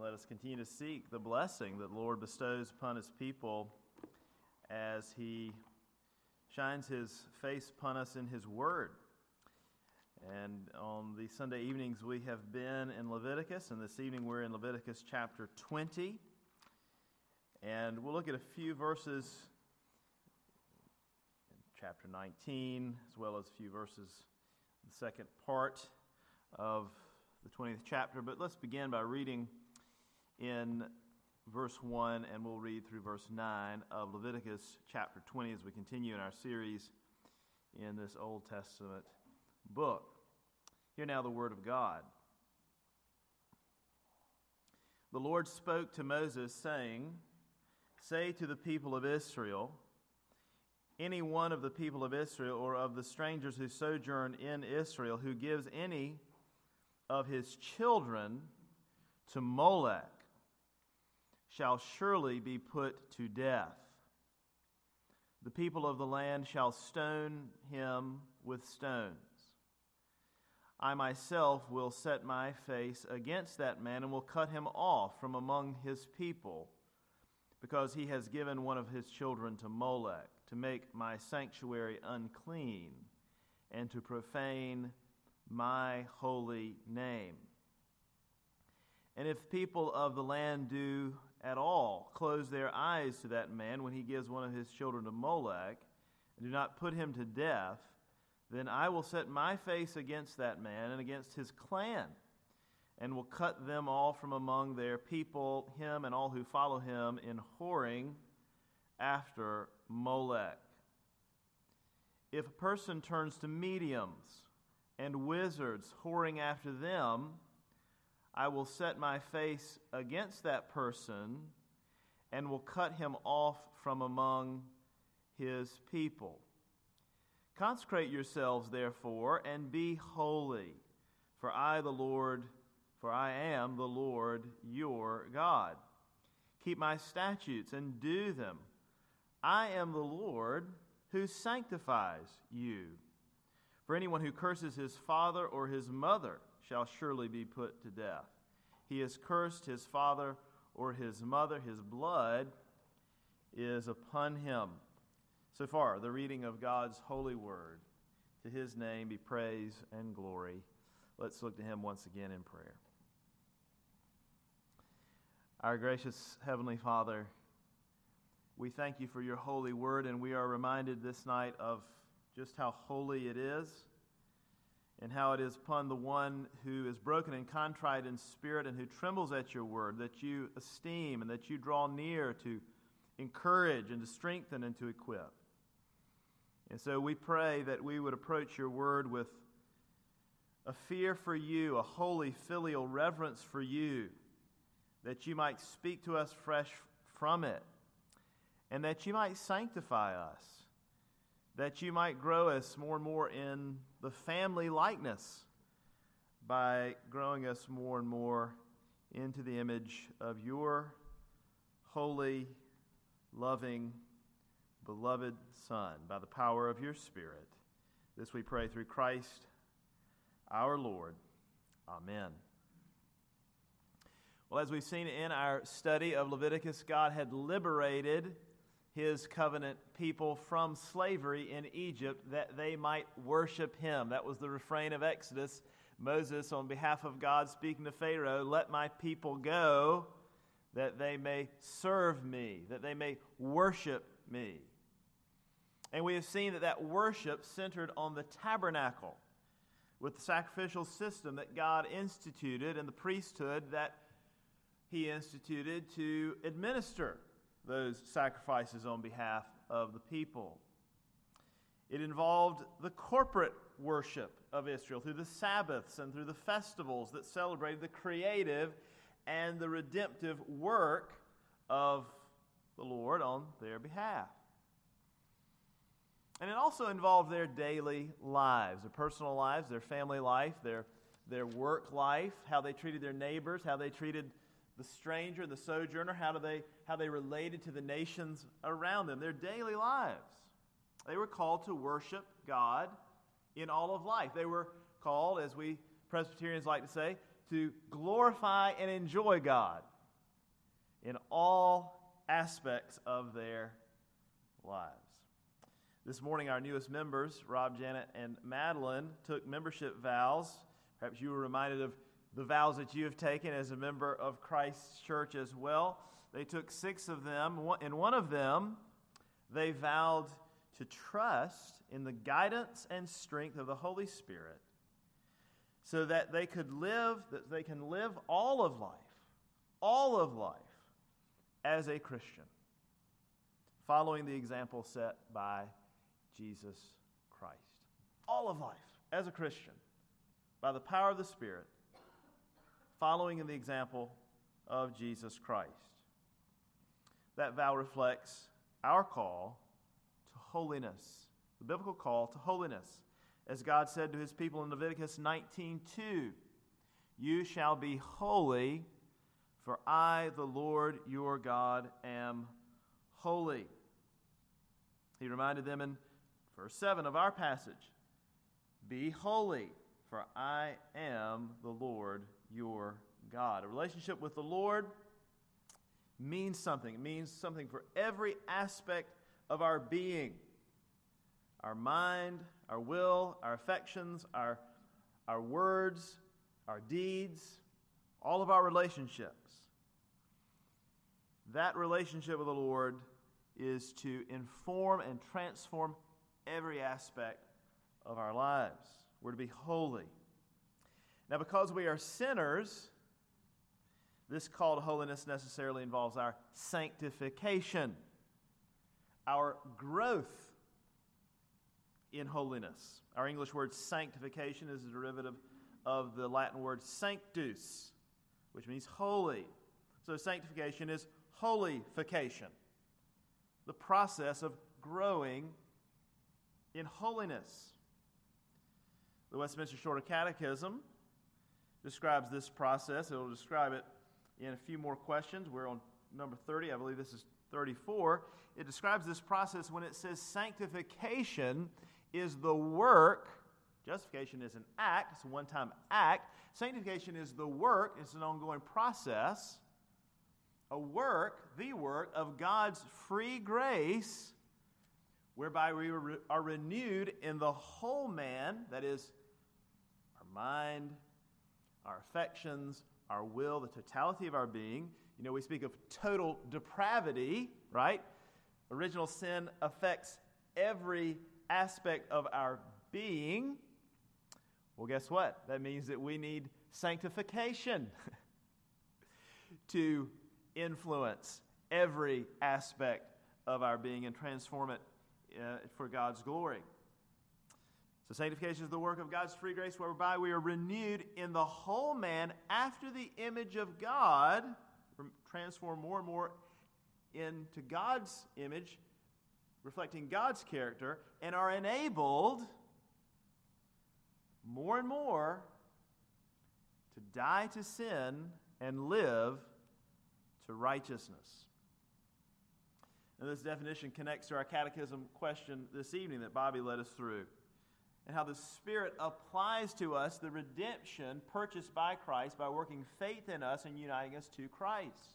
let us continue to seek the blessing that the Lord bestows upon His people as He shines His face upon us in His Word. And on the Sunday evenings we have been in Leviticus, and this evening we're in Leviticus chapter 20. And we'll look at a few verses in chapter 19, as well as a few verses in the second part of the 20th chapter. But let's begin by reading in verse 1, and we'll read through verse 9 of Leviticus chapter 20 as we continue in our series in this Old Testament book. Hear now the word of God. The Lord spoke to Moses, saying, "Say to the people of Israel, any one of the people of Israel or of the strangers who sojourn in Israel who gives any of his children to Molech shall surely be put to death. The people of the land shall stone him with stones. I myself will set my face against that man and will cut him off from among his people, because he has given one of his children to Molech to make my sanctuary unclean and to profane my holy name. And if people of the land do at all close their eyes to that man when he gives one of his children to Molech, and do not put him to death, then I will set my face against that man and against his clan, and will cut them off from among their people, him and all who follow him, in whoring after Molech. If a person turns to mediums and wizards, whoring after them, I will set my face against that person and will cut him off from among his people. Consecrate yourselves, therefore, and be holy, for I am the Lord your God. Keep my statutes and do them. I am the Lord who sanctifies you. For anyone who curses his father or his mother shall surely be put to death. He has cursed his father or his mother, his blood is upon him." So far, the reading of God's holy word. To his name be praise and glory. Let's look to him once again in prayer. Our gracious Heavenly Father, we thank you for your holy word, and we are reminded this night of just how holy it is, and how it is upon the one who is broken and contrite in spirit and who trembles at your word that you esteem and that you draw near to encourage and to strengthen and to equip. And so we pray that we would approach your word with a fear for you, a holy filial reverence for you, that you might speak to us fresh from it, and that you might sanctify us, that you might grow us more and more in the family likeness by growing us more and more into the image of your holy, loving, beloved Son, by the power of your Spirit. This we pray through Christ our Lord. Amen. Well, as we've seen in our study of Leviticus, God had liberated his covenant people from slavery in Egypt that they might worship him. That was the refrain of Exodus. Moses, on behalf of God, speaking to Pharaoh, "Let my people go, that they may serve me, that they may worship me." And we have seen that worship centered on the tabernacle, with the sacrificial system that God instituted and the priesthood that he instituted to administer those sacrifices on behalf of the people. It involved the corporate worship of Israel through the Sabbaths and through the festivals that celebrated the creative and the redemptive work of the Lord on their behalf. And it also involved their daily lives, their personal lives, their family life, their work life, how they treated their neighbors, how they treated the stranger, the sojourner, how they related to the nations around them, their daily lives. They were called to worship God in all of life. They were called, as we Presbyterians like to say, to glorify and enjoy God in all aspects of their lives. This morning, our newest members, Rob, Janet, and Madeline, took membership vows. Perhaps you were reminded of the vows that you have taken as a member of Christ's church as well. They took 6 of them. In one of them, they vowed to trust in the guidance and strength of the Holy Spirit so that they can live all of life as a Christian, following the example set by Jesus Christ. All of life as a Christian, by the power of the Spirit, following in the example of Jesus Christ. That vow reflects our call to holiness, the biblical call to holiness. As God said to his people in Leviticus 19:2, "You shall be holy, for I, the Lord your God, am holy." He reminded them in verse 7 of our passage, "Be holy, for I am the Lord your God." A relationship with the Lord means something. It means something for every aspect of our being. Our mind, our will, our affections, our words, our deeds, all of our relationships. That relationship with the Lord is to inform and transform every aspect of our lives. We're to be holy. Now, because we are sinners, this call to holiness necessarily involves our sanctification, our growth in holiness. Our English word sanctification is a derivative of the Latin word sanctus, which means holy. So sanctification is holification, the process of growing in holiness. The Westminster Shorter Catechism describes this process. It will describe it in a few more questions. We're on number 30. I believe this is 34. It describes this process when it says sanctification is the work. Justification is an act. It's a one-time act. Sanctification is the work. It's an ongoing process. The work of God's free grace, whereby we are renewed in the whole man, that is, our mind, our affections, our will, the totality of our being. You know, we speak of total depravity, right? Original sin affects every aspect of our being. Well, guess what? That means that we need sanctification to influence every aspect of our being and transform it for God's glory. So sanctification is the work of God's free grace, whereby we are renewed in the whole man after the image of God, transformed more and more into God's image, reflecting God's character, and are enabled more and more to die to sin and live to righteousness. And this definition connects to our catechism question this evening that Bobby led us through, and how the Spirit applies to us the redemption purchased by Christ by working faith in us and uniting us to Christ.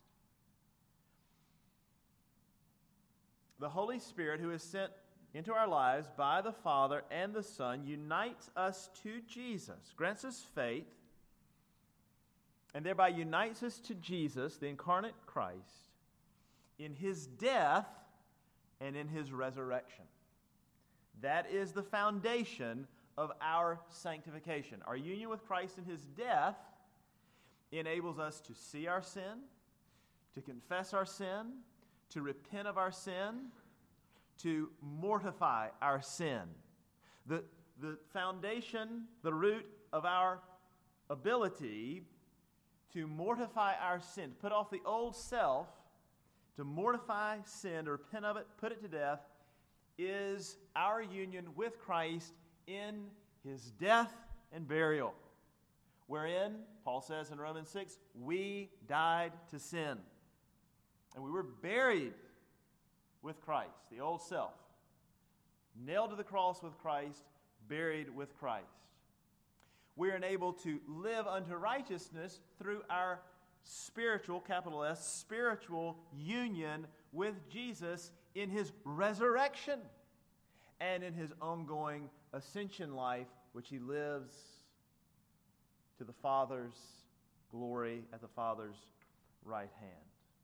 The Holy Spirit, who is sent into our lives by the Father and the Son, unites us to Jesus, grants us faith, and thereby unites us to Jesus, the incarnate Christ, in his death and in his resurrection. That is the foundation of our sanctification. Our union with Christ in his death enables us to see our sin, to confess our sin, to repent of our sin, to mortify our sin. The foundation, the root of our ability to mortify our sin, to put off the old self, to mortify sin, to repent of it, put it to death, is our union with Christ in his death and burial, wherein, Paul says in Romans 6, we died to sin. And we were buried with Christ, the old self, nailed to the cross with Christ, buried with Christ. We are enabled to live unto righteousness through our spiritual, capital S, spiritual union with Jesus in his resurrection and in his ongoing ascension life, which he lives to the Father's glory at the Father's right hand.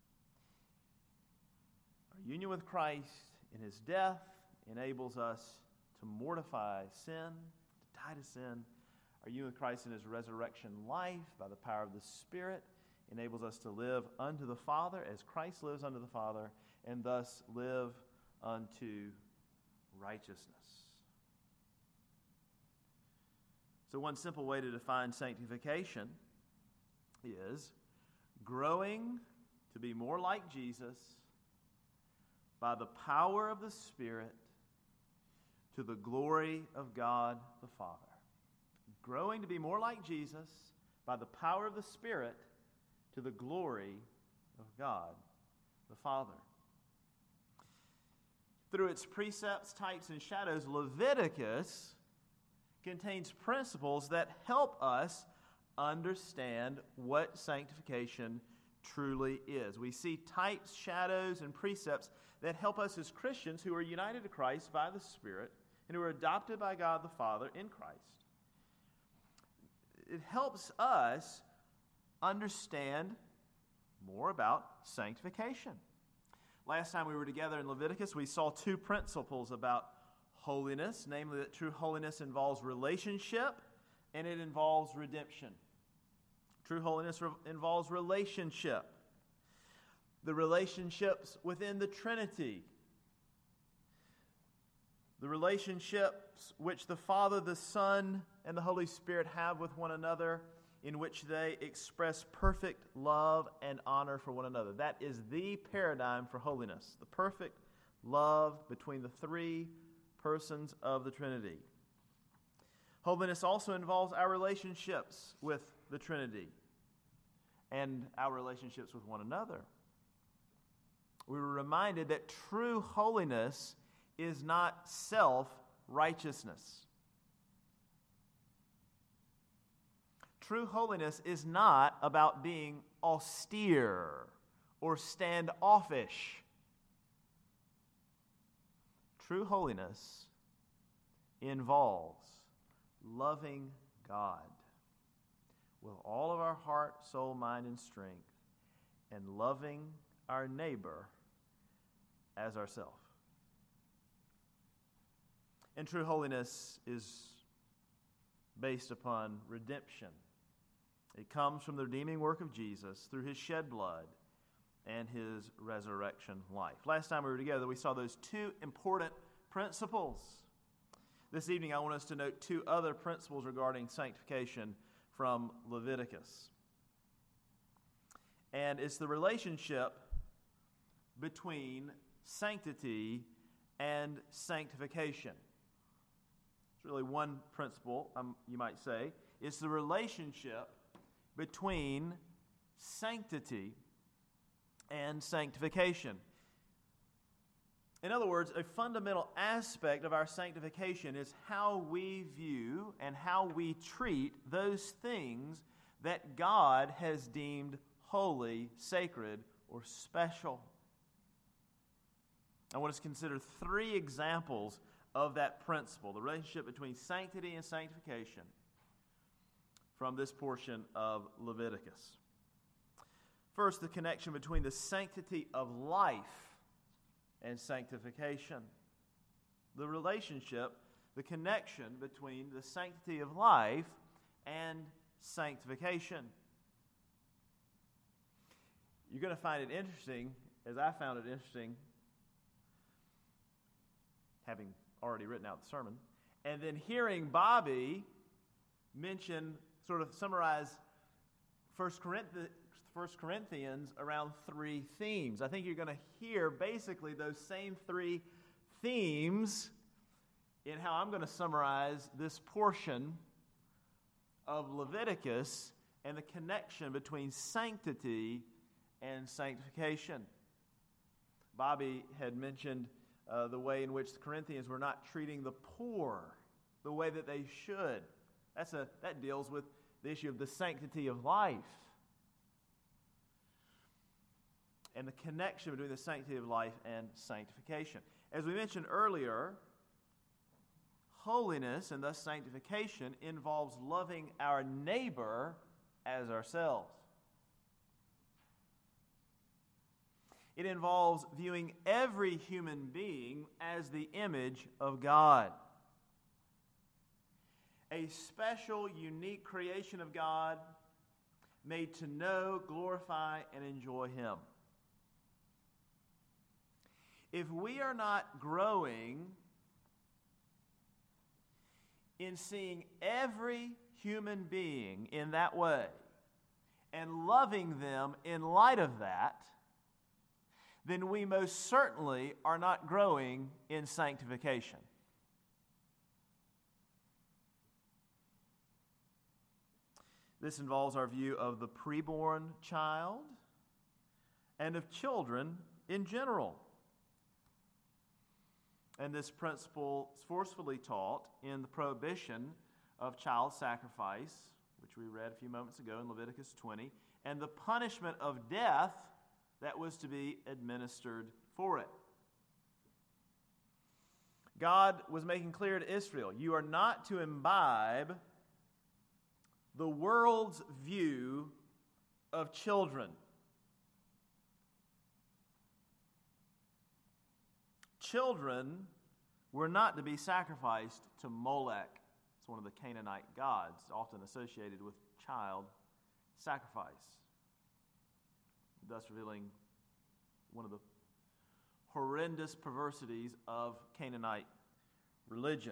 Our union with Christ in his death enables us to mortify sin, to die to sin. Our union with Christ in his resurrection life by the power of the Spirit enables us to live unto the Father as Christ lives unto the Father, and thus live unto righteousness. So one simple way to define sanctification is growing to be more like Jesus by the power of the Spirit to the glory of God the Father. Growing to be more like Jesus by the power of the Spirit to the glory of God the Father. Through its precepts, types, and shadows, Leviticus contains principles that help us understand what sanctification truly is. We see types, shadows, and precepts that help us as Christians who are united to Christ by the Spirit and who are adopted by God the Father in Christ. It helps us understand more about sanctification. Last time we were together in Leviticus, we saw two principles about holiness, namely that true holiness involves relationship and it involves redemption. True holiness involves relationship. The relationships within the Trinity. The relationships which the Father, the Son, and the Holy Spirit have with one another, in which they express perfect love and honor for one another. That is the paradigm for holiness, the perfect love between the three persons of the Trinity. Holiness also involves our relationships with the Trinity and our relationships with one another. We were reminded that true holiness is not self-righteousness. True holiness is not about being austere or standoffish. True holiness involves loving God with all of our heart, soul, mind, and strength, and loving our neighbor as ourselves. And true holiness is based upon redemption. It comes from the redeeming work of Jesus through his shed blood and his resurrection life. Last time we were together, we saw those two important principles. This evening, I want us to note two other principles regarding sanctification from Leviticus. And it's the relationship between sanctity and sanctification. It's really one principle, you might say. It's the relationship between sanctity and sanctification. In other words, a fundamental aspect of our sanctification is how we view and how we treat those things that God has deemed holy, sacred, or special. I want us to consider three examples of that principle, the relationship between sanctity and sanctification, from this portion of Leviticus. First, the connection between the sanctity of life and sanctification. The relationship, the connection between the sanctity of life and sanctification. You're going to find it interesting, as I found it interesting, having already written out the sermon, and then hearing Bobby mention, sort of summarize 1 Corinthians around three themes. I think you're going to hear basically those same three themes in how I'm going to summarize this portion of Leviticus and the connection between sanctity and sanctification. Bobby had mentioned the way in which the Corinthians were not treating the poor the way that they should. That deals with the issue of the sanctity of life. and the connection between the sanctity of life and sanctification. As we mentioned earlier, holiness and thus sanctification involves loving our neighbor as ourselves. It involves viewing every human being as the image of God. A special, unique creation of God made to know, glorify, and enjoy Him. If we are not growing in seeing every human being in that way and loving them in light of that, then we most certainly are not growing in sanctification. This involves our view of the preborn child and of children in general. And this principle is forcefully taught in the prohibition of child sacrifice, which we read a few moments ago in Leviticus 20, and the punishment of death that was to be administered for it. God was making clear to Israel, you are not to imbibe the world's view of children. Children were not to be sacrificed to Molech. It's one of the Canaanite gods, often associated with child sacrifice, thus revealing one of the horrendous perversities of Canaanite religion.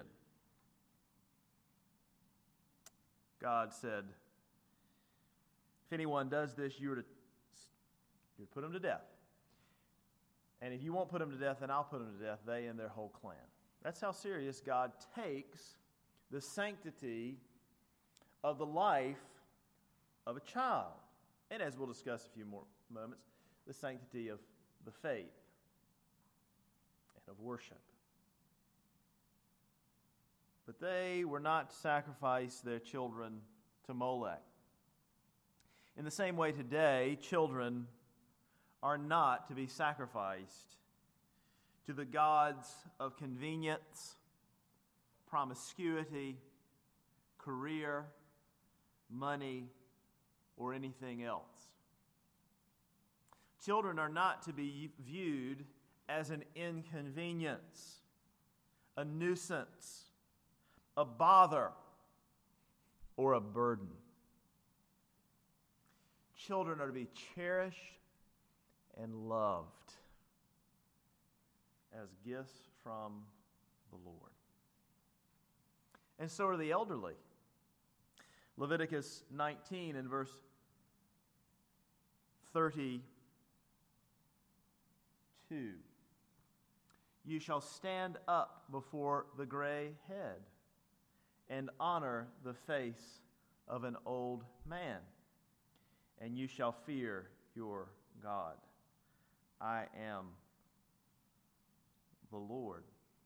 God said, if anyone does this, you're to put him to death. And if you won't put him to death, then I'll put him to death, they and their whole clan. That's how serious God takes the sanctity of the life of a child. And as we'll discuss in a few more moments, the sanctity of the faith and of worship. But they were not to sacrifice their children to Molech. In the same way today, children are not to be sacrificed to the gods of convenience, promiscuity, career, money, or anything else. Children are not to be viewed as an inconvenience, a nuisance, a bother, or a burden. Children are to be cherished and loved as gifts from the Lord. And so are the elderly. Leviticus 19 and verse 32. You shall stand up before the gray head and honor the face of an old man, and you shall fear your God. I am the Lord.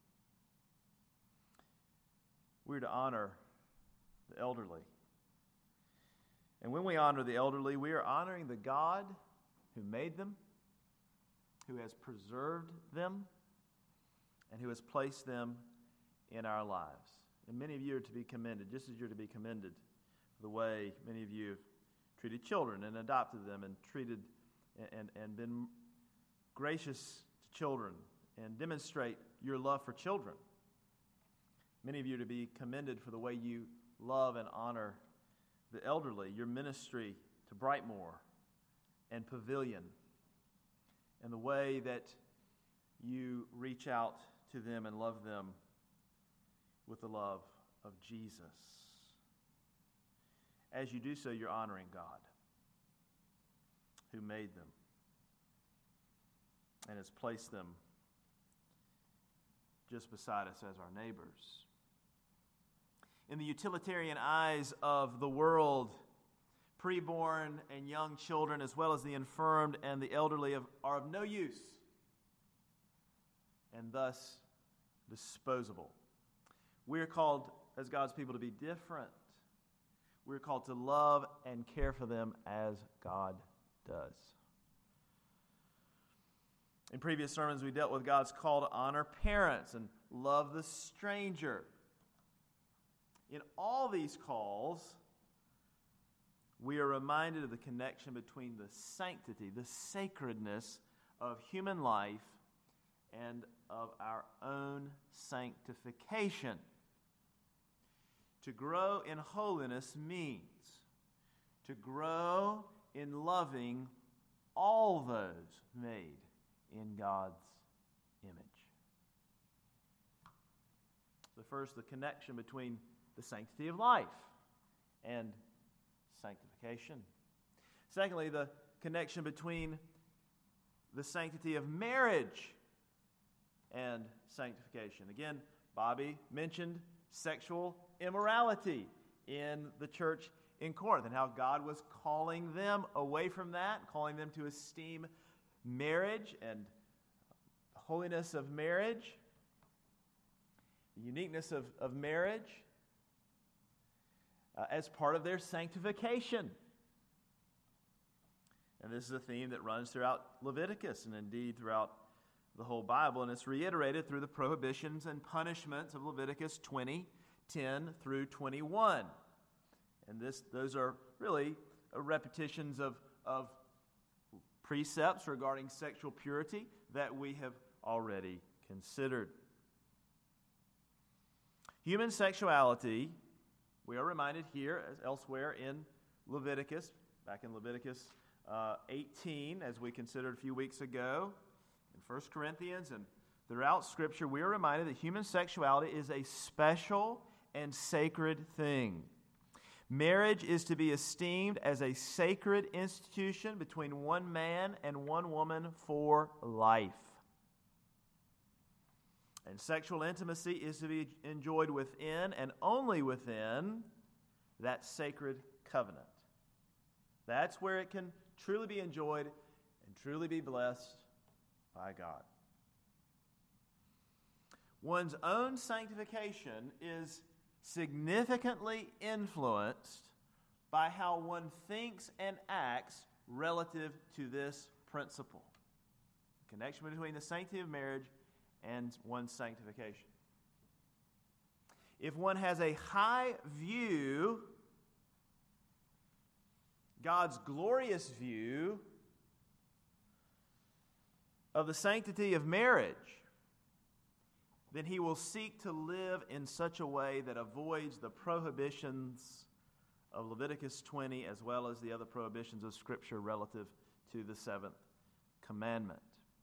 We're to honor the elderly. And when we honor the elderly, we are honoring the God who made them, who has preserved them, and who has placed them in our lives. And many of you are to be commended, just as you're to be commended for the way many of you have treated children and adopted them and treated and been gracious to children and demonstrate your love for children. Many of you are to be commended for the way you love and honor the elderly, your ministry to Brightmoor and Pavilion, and the way that you reach out to them and love them with the love of Jesus. As you do so, you're honoring God, who made them and has placed them just beside us as our neighbors. In the utilitarian eyes of the world, preborn and young children, as well as the infirmed and the elderly, are of no use and thus disposable. We are called, as God's people, to be different. We're called to love and care for them as God does. In previous sermons, we dealt with God's call to honor parents and love the stranger. In all these calls, we are reminded of the connection between the sanctity, the sacredness of human life and of our own sanctification. To grow in holiness means to grow in loving all those made in God's image. So first, the connection between the sanctity of life and sanctification. Secondly, the connection between the sanctity of marriage and sanctification. Again, Bobby mentioned sexual immorality in the church in Corinth and how God was calling them away from that, calling them to esteem marriage and the holiness of marriage, the uniqueness of marriage as part of their sanctification. And this is a theme that runs throughout Leviticus and indeed throughout the whole Bible, and it's reiterated through the prohibitions and punishments of Leviticus 20, 10 through 21. And those are really repetitions of precepts regarding sexual purity that we have already considered. Human sexuality, we are reminded here as elsewhere in Leviticus, back in Leviticus 18, as we considered a few weeks ago, in 1 Corinthians, and throughout Scripture, we are reminded that human sexuality is a special and sacred thing. Marriage is to be esteemed as a sacred institution between one man and one woman for life. And sexual intimacy is to be enjoyed within and only within that sacred covenant. That's where it can truly be enjoyed and truly be blessed by God. One's own sanctification is significantly influenced by how one thinks and acts relative to this principle. The connection between the sanctity of marriage and one's sanctification. If one has a high view, God's glorious view of the sanctity of marriage, then he will seek to live in such a way that avoids the prohibitions of Leviticus 20 as well as the other prohibitions of Scripture relative to the seventh commandment.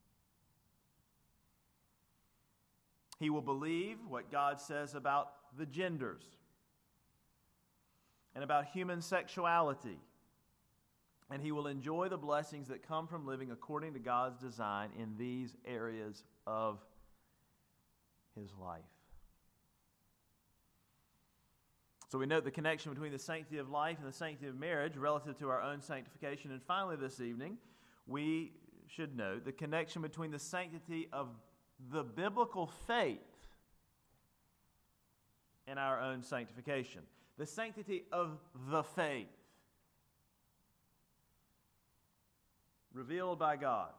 He will believe what God says about the genders and about human sexuality, and he will enjoy the blessings that come from living according to God's design in these areas of his life. So we note the connection between the sanctity of life and the sanctity of marriage relative to our own sanctification. And finally this evening, we should note the connection between the sanctity of the biblical faith and our own sanctification. The sanctity of the faith revealed by God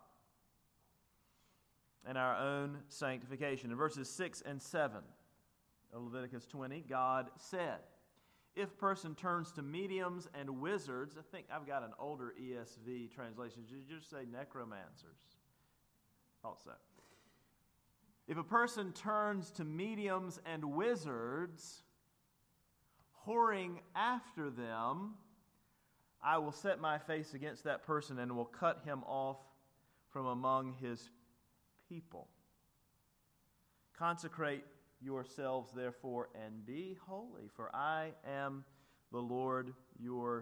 and our own sanctification. In verses 6 and 7 of Leviticus 20, God said, if a person turns to mediums and wizards, I think I've got an older ESV translation. Did you just say necromancers? Thought so. If a person turns to mediums and wizards, whoring after them, I will set my face against that person and will cut him off from among his people. Consecrate yourselves, therefore, and be holy, for I am the Lord your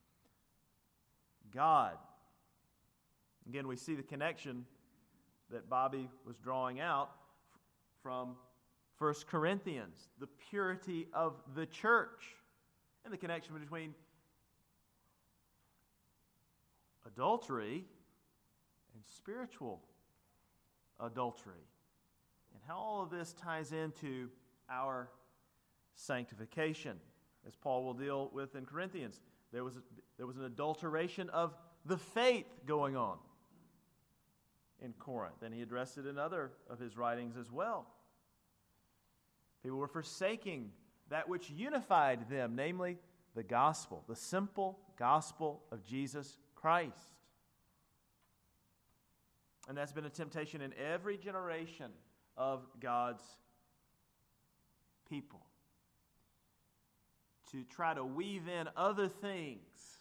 God. Again, we see the connection that Bobby was drawing out from 1 Corinthians, the purity of the church, and the connection between adultery and spiritual adultery, and how all of this ties into our sanctification, as Paul will deal with in Corinthians. There was an adulteration of the faith going on. in Corinth, and he addressed it in other of his writings as well. People were forsaking that which unified them, namely the gospel, the simple gospel of Jesus Christ. And that's been a temptation in every generation of God's people, to try to weave in other things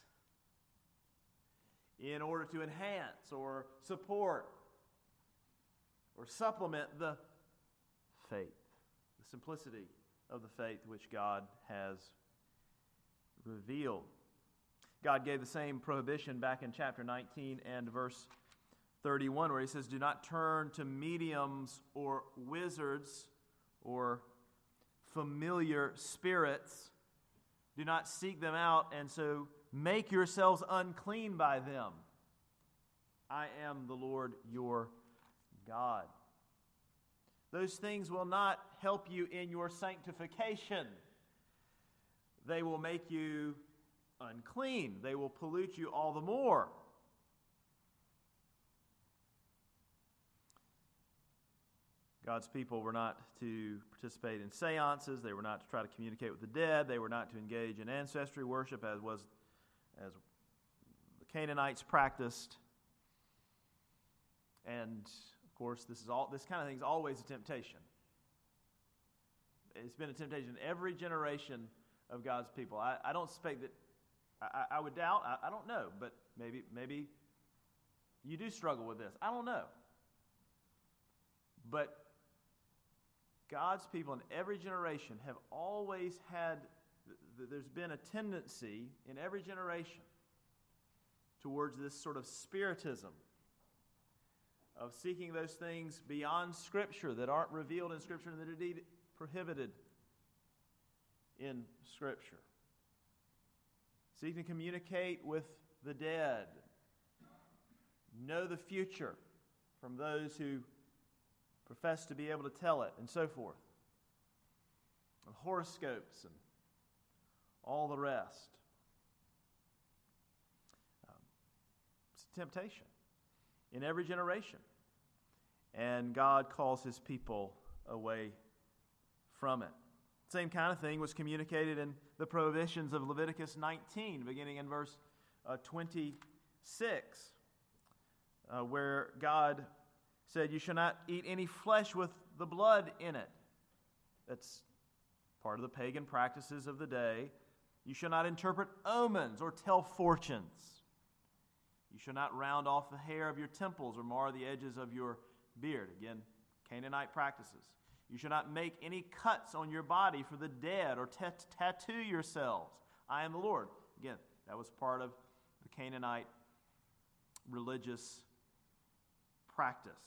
in order to enhance or support or supplement the faith, the simplicity of the faith which God has revealed. God gave the same prohibition back in chapter 19 and verse 31, where he says, "Do not turn to mediums or wizards or familiar spirits. Do not seek them out, and so make yourselves unclean by them. I am the Lord your God." Those things will not help you in your sanctification. They will make you unclean. They will pollute you all the more. God's people were not to participate in seances. They were not to try to communicate with the dead. They were not to engage in ancestry worship as the Canaanites practiced. And of course, this kind of thing is always a temptation. It's been a temptation in every generation of God's people. I don't suspect that. I would doubt. I don't know, but maybe you do struggle with this. I don't know. But God's people in every generation have always had, there's been a tendency in every generation towards this sort of spiritism of seeking those things beyond Scripture that aren't revealed in Scripture and that are indeed prohibited in Scripture. Seeking to communicate with the dead, know the future from those who profess to be able to tell it, and so forth. Horoscopes and all the rest. It's a temptation in every generation. And God calls his people away from it. Same kind of thing was communicated in the prohibitions of Leviticus 19, beginning in verse 26, where God said, "You shall not eat any flesh with the blood in it." That's part of the pagan practices of the day. "You shall not interpret omens or tell fortunes. You shall not round off the hair of your temples or mar the edges of your beard." Again, Canaanite practices. "You shall not make any cuts on your body for the dead or tattoo yourselves. I am the Lord." Again, that was part of the Canaanite religious practice.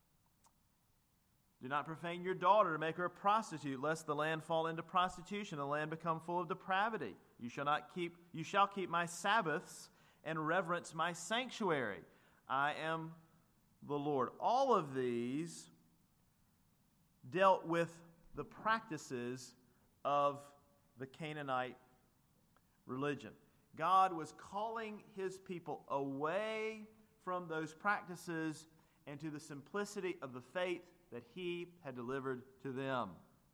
"Do not profane your daughter to make her a prostitute, lest the land fall into prostitution, the land become full of depravity. You shall keep my Sabbaths and reverence my sanctuary. I am the Lord." All of these dealt with the practices of the Canaanite religion. God was calling his people away from those practices and to the simplicity of the faith that he had delivered to them.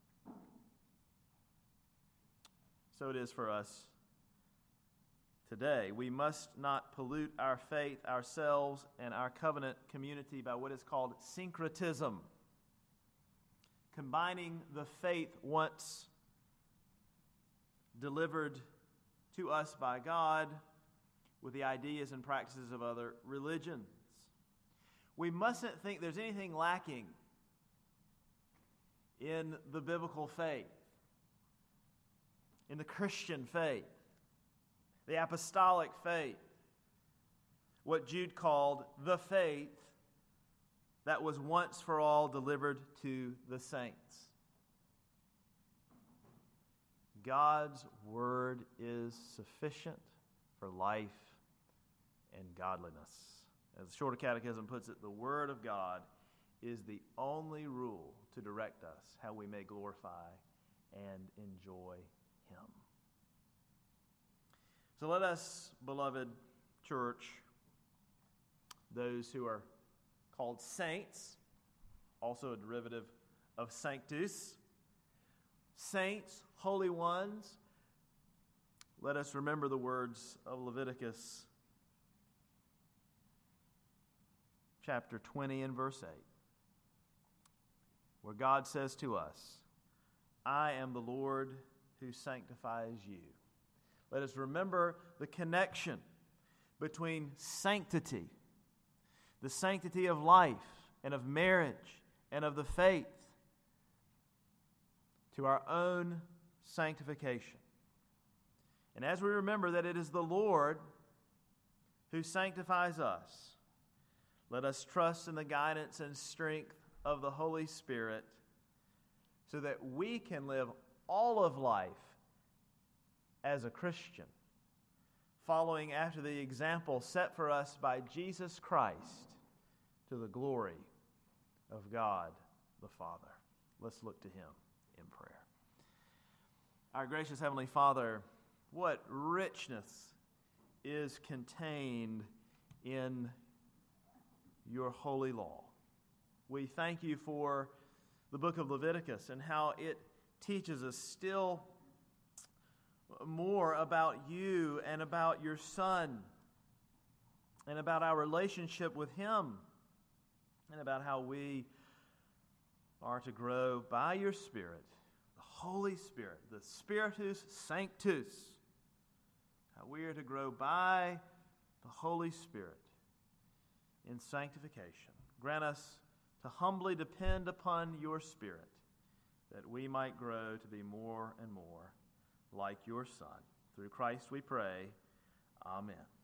So it is for us today. We must not pollute our faith, ourselves, and our covenant community by what is called syncretism, combining the faith once delivered to us by God with the ideas and practices of other religions. We mustn't think there's anything lacking in the biblical faith, in the Christian faith, the apostolic faith, what Jude called the faith that was once for all delivered to the saints. God's word is sufficient for life and godliness. As the Shorter Catechism puts it, the Word of God is the only rule to direct us how we may glorify and enjoy Him. So let us, beloved church, those who are called saints, also a derivative of sanctus. Saints, holy ones. Let us remember the words of Leviticus chapter 20 and verse 8, where God says to us, I am the Lord who sanctifies you. Let us remember the connection between sanctity, the sanctity of life and of marriage and of the faith, to our own sanctification. And as we remember that it is the Lord who sanctifies us, let us trust in the guidance and strength of the Holy Spirit so that we can live all of life as a Christian, following after the example set for us by Jesus Christ to the glory of God the Father. Let's look to Him in prayer. Our gracious Heavenly Father, what richness is contained in your holy law. We thank you for the book of Leviticus and how it teaches us still more about you and about your Son and about our relationship with Him and about how we are to grow by your Spirit, the Holy Spirit, the Spiritus Sanctus. How we are to grow by the Holy Spirit in sanctification. Grant us to humbly depend upon your Spirit, that we might grow to be more and more like your Son. Through Christ we pray. Amen.